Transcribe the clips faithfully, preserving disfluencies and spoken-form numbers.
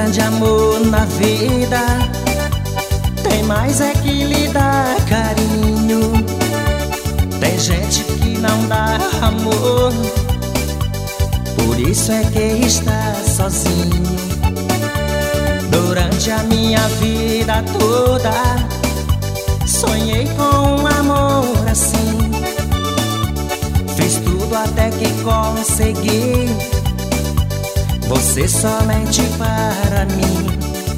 grande amor na vida tem mais é que lhe dar carinho. Tem gente que não dá amor, por isso é que está sozinho. Durante a minha vida toda sonhei com um amor assim. Fiz tudo até que consegui você somente para mim.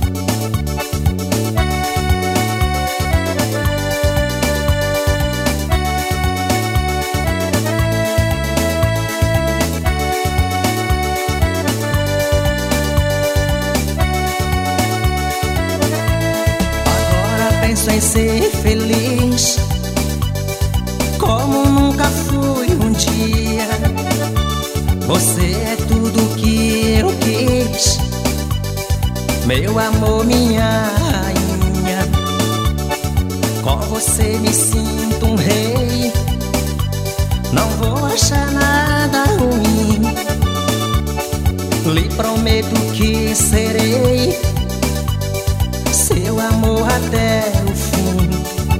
Agora penso em ser feliz como nunca fui um dia. Você é tudo que eu quis, meu amor, minha rainha. Com você me sinto um rei, não vou achar nada ruim. Lhe prometo que serei seu amor até o fim.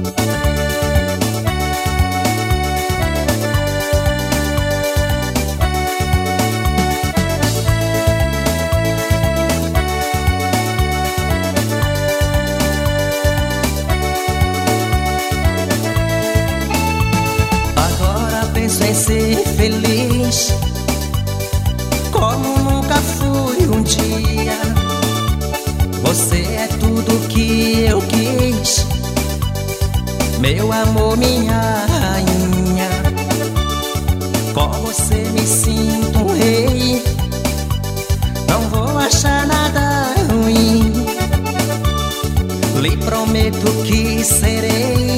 Penso em ser feliz como nunca fui um dia. Você é tudo que eu quis, meu amor, minha rainha. Com você me sinto um rei, não vou achar nada ruim. Lhe prometo que serei